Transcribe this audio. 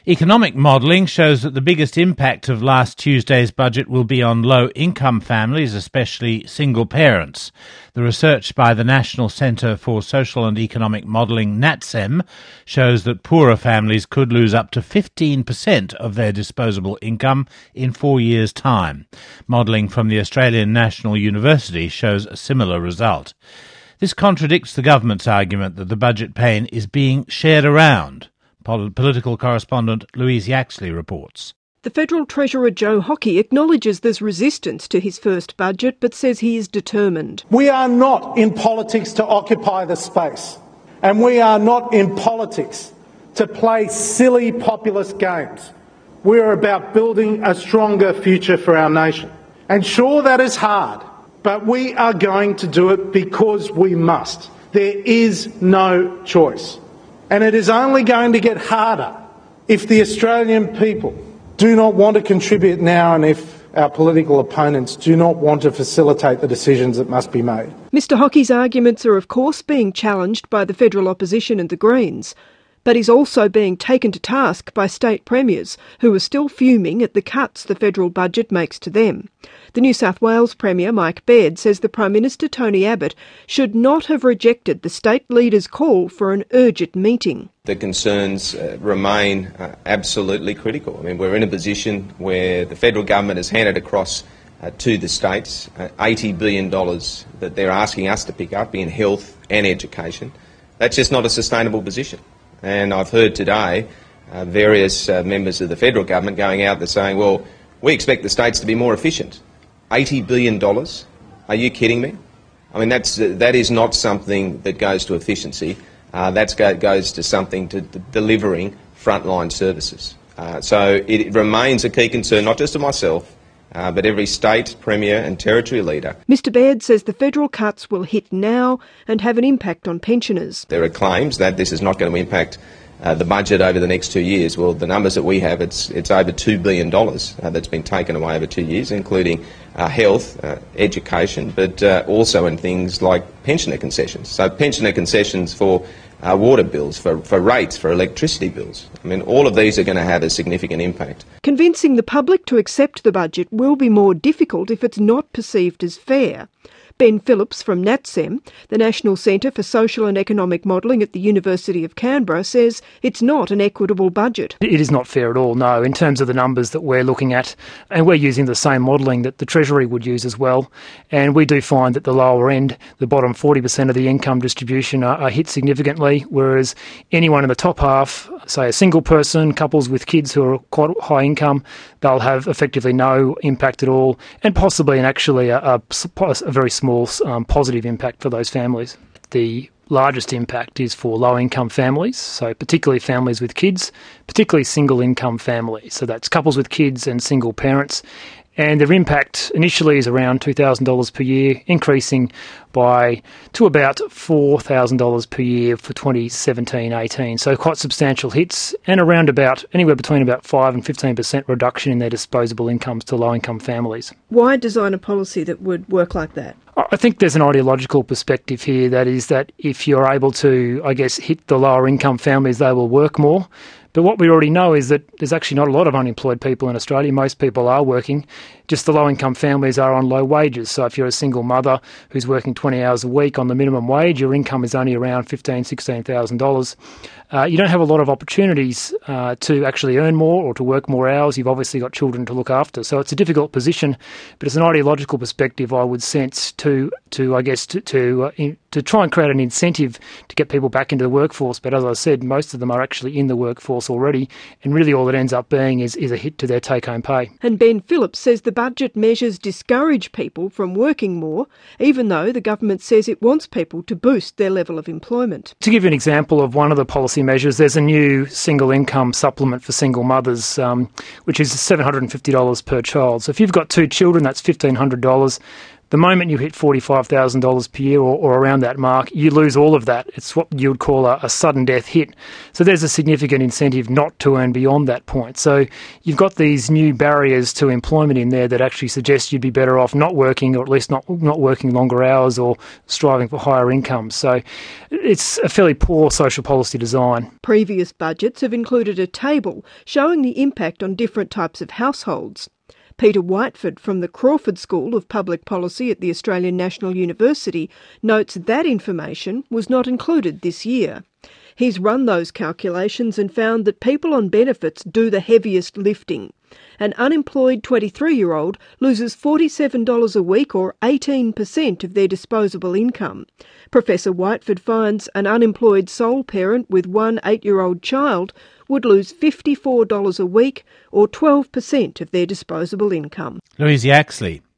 Economic modelling shows that the biggest impact of last Tuesday's budget will be on low-income families, especially single parents. The research by the National Centre for Social and Economic Modelling, NatCem, shows that poorer families could lose up to 15% of their disposable income in 4 years' time. Modelling from the Australian National University shows a similar result. This contradicts the government's argument that the budget pain is being shared around. Political correspondent Louise Yaxley reports. The Federal Treasurer Joe Hockey acknowledges there's resistance to his first budget, but says he is determined. We are not in politics to occupy the space, and we are not in politics to play silly populist games. We are about building a stronger future for our nation. And sure, that is hard, but we are going to do it because we must. There is no choice. And it is only going to get harder if the Australian people do not want to contribute now and if our political opponents do not want to facilitate the decisions that must be made. Mr Hockey's arguments are of course being challenged by the federal opposition and the Greens, but he's also being taken to task by state premiers who are still fuming at the cuts the federal budget makes to them. The New South Wales Premier, Mike Baird, says the Prime Minister, Tony Abbott, should not have rejected the state leader's call for an urgent meeting. The concerns remain absolutely critical. I mean, we're in a position where the federal government has handed across to the states $80 billion that they're asking us to pick up in health and education. That's just not a sustainable position. And I've heard today various members of the federal government going out there saying, well, we expect the states to be more efficient. $80 billion? Are you kidding me? I mean, that is not something that goes to efficiency. That goes to something to delivering frontline services. So it remains a key concern, not just of myself, but every state, premier and territory leader. Mr Baird says the federal cuts will hit now and have an impact on pensioners. There are claims that this is not going to impact the budget over the next 2 years. Well, the numbers that we have, it's over $2 billion that's been taken away over 2 years, including health, education, but also in things like pensioner concessions. So pensioner concessions for water bills, for rates, for electricity bills. I mean, all of these are going to have a significant impact. Convincing the public to accept the budget will be more difficult if it's not perceived as fair. Ben Phillips from NatCem, the National Centre for Social and Economic Modelling at the University of Canberra, says it's not an equitable budget. It is not fair at all, no, in terms of the numbers that we're looking at. And we're using the same modelling that the Treasury would use as well. And we do find that the lower end, the bottom 40% of the income distribution are hit significantly, whereas anyone in the top half, say a single person, couples with kids who are quite high income, they'll have effectively no impact at all, and possibly and actually a very small positive impact for those families. The largest impact is for low-income families, so particularly families with kids, particularly single-income families. So that's couples with kids and single parents. And their impact initially is around $2,000 per year, increasing to about $4,000 per year for 2017-18. So quite substantial hits, and around anywhere between about 5 and 15% reduction in their disposable incomes to low-income families. Why design a policy that would work like that? I think there's an ideological perspective here, that is that if you're able to, hit the lower income families, they will work more. But what we already know is that there's actually not a lot of unemployed people in Australia. Most people are working. Just the low-income families are on low wages. So if you're a single mother who's working 20 hours a week on the minimum wage, your income is only around $15,000, $16,000. You don't have a lot of opportunities to actually earn more or to work more hours. You've obviously got children to look after. So it's a difficult position, but it's an ideological perspective, I would sense, to try and create an incentive to get people back into the workforce. But as I said, most of them are actually in the workforce already, and really all it ends up being is a hit to their take-home pay. And Ben Phillips says the budget measures discourage people from working more, even though the government says it wants people to boost their level of employment. To give you an example of one of the policy measures, there's a new single income supplement for single mothers, which is $750 per child. So if you've got 2 children, that's $1,500. The moment you hit $45,000 per year or around that mark, you lose all of that. It's what you would call a sudden death hit. So there's a significant incentive not to earn beyond that point. So you've got these new barriers to employment in there that actually suggest you'd be better off not working, or at least not working longer hours or striving for higher incomes. So it's a fairly poor social policy design. Previous budgets have included a table showing the impact on different types of households. Peter Whiteford from the Crawford School of Public Policy at the Australian National University notes that information was not included this year. He's run those calculations and found that people on benefits do the heaviest lifting. An unemployed 23-year-old loses $47 a week, or 18% of their disposable income. Professor Whiteford finds an unemployed sole parent with one 8-year-old child would lose $54 a week, or 12% of their disposable income. Louise Yaxley.